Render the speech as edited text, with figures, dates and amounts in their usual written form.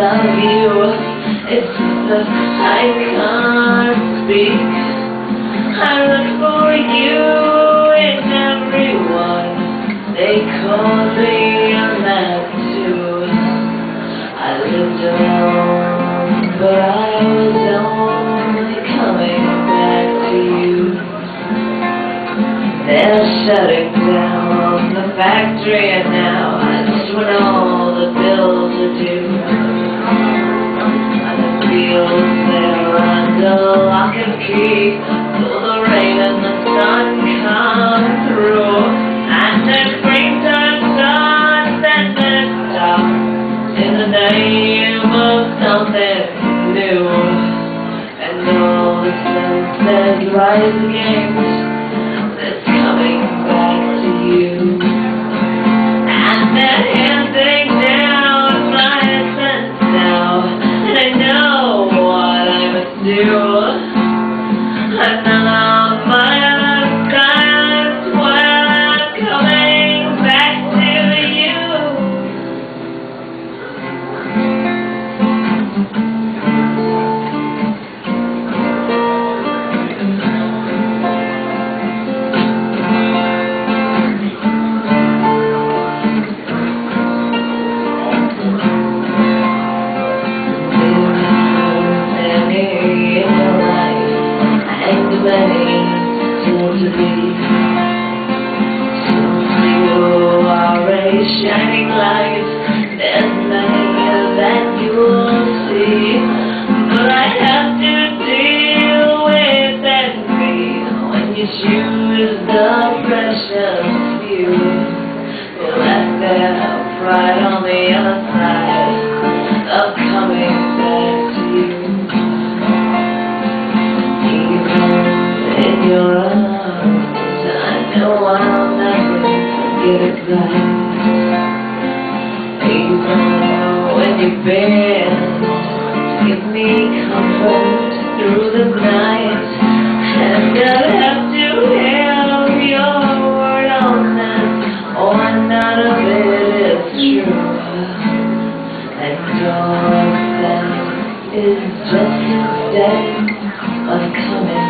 love you. It's just that I can't speak. I look for you in everyone. They call me a man too. I lived alone, but I was only coming back to you. They're shutting down the factory, and now I just want all the bills are due. And the fields, they're under lock and key till the rain and the sun come through. And the springtime starts and then it stops in the name of something new. And all the senses rise again. That's coming back to you. And they're handing down my sense now, and I know what I must do. Another mile of silence while I'm coming back to you. Still to be, since you are a shining light, there's nothing that you'll see. But I have to deal with envy when you choose the precious few. You left their pride on the other side of coming back to you. In your arms, I know I'll never get it right. Even when you bend to give me comfort through the night, and I'll have to have your word on that, or none of it is true. And all of that is just instead of coming